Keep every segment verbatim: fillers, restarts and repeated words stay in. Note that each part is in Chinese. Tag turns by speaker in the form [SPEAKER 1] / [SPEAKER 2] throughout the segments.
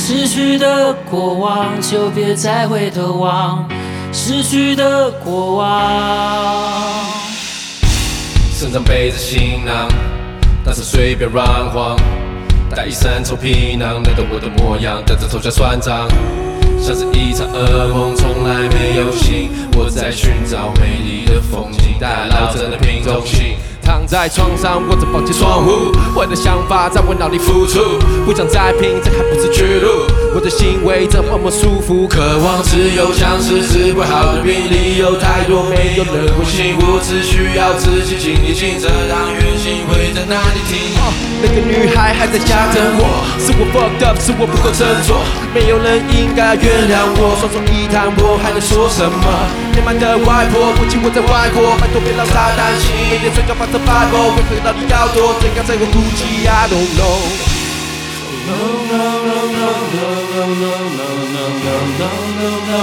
[SPEAKER 1] 失去的过往就别再回头望，失去的过往。
[SPEAKER 2] 身上背着行囊，但是随便乱晃，带一身臭皮囊，认得我的模样，带着头下算账，像是一场噩梦，从来没有醒。我在寻找美丽的风景，带来老真的平中心。躺在床上，握着抱紧窗户，我的想法在我脑里浮出，不想再拼，这还不是去路。我的行为这么么舒服，渴望自由，像是治不好的病，理由太多，没有人会信。我只需要自己经历，清这趟远行会在哪里停？哦，那个女孩还在家等我，是我 fucked up， 是我不够振作，没有人应该原谅我。双手一摊，我还能说什么？年迈的外婆，估计我在外国，拜托别让她担心，每天睡觉抱着白狗，为何到底要多？怎样才会估计 ？I don't know。No no no no no no no no no no no no.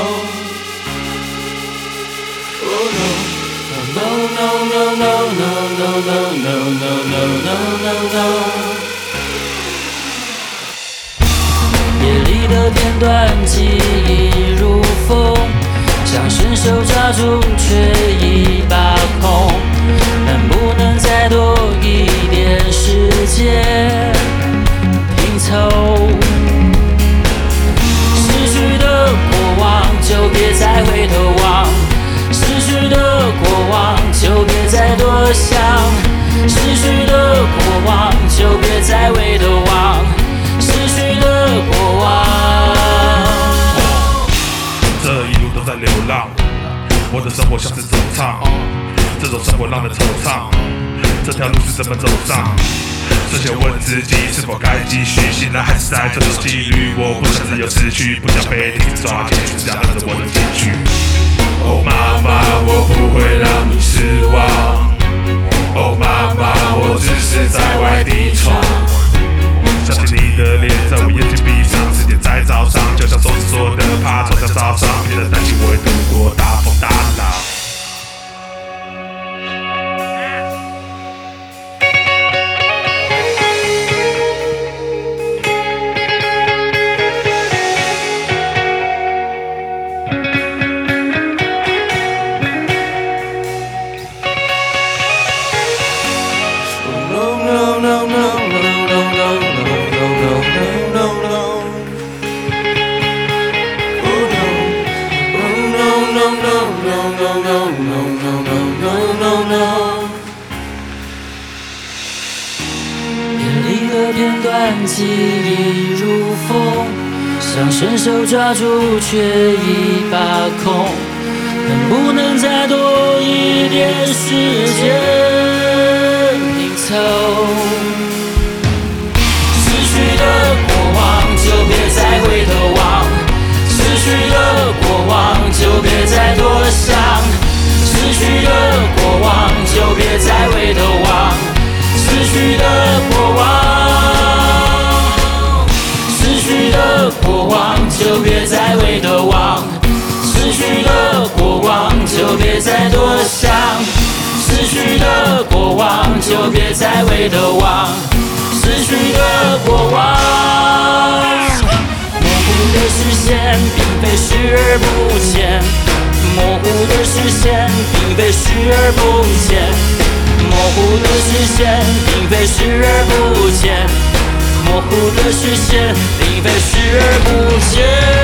[SPEAKER 2] Oh no. No no no no no no no no no no no no.
[SPEAKER 1] 别离的片段，记忆如风，想伸手抓住，却已把控。能不能再多一点时间拼凑？失去的过往就别再回头望，失去的过往就别再多想，失去的过往就别再回头望，失去的过往。
[SPEAKER 3] 这一路都在流浪，我的生活像是走唱，这种生活让人惆怅，这条路是怎么走上？这些问自己是否该继续，醒来还是在这种纪律？我不想自由失去，不想被停止抓进去，这样让着我的结局。哦妈妈，我不会让你失望。哦妈妈，我只是在外地闯。想起你的脸，在我眼睛闭上，时间在早上，就像手指说的，怕走向早上，别人担心我会度过大风大浪。
[SPEAKER 1] 片段记忆如风，想伸手抓住却已把控。能不能再多一点时间拼凑？失去的过往就别再回头望，失去的过往就别再多想，失去的过往就别再回头望，失去的过往。过往就别再回头望，失去的过往就别再多想，失去的过往就别再回头望，失去的过往。模糊的视线并非视而不见，模糊的视线并非视而不见，模糊的视线并非视而不见，模糊的视线并非视而不见。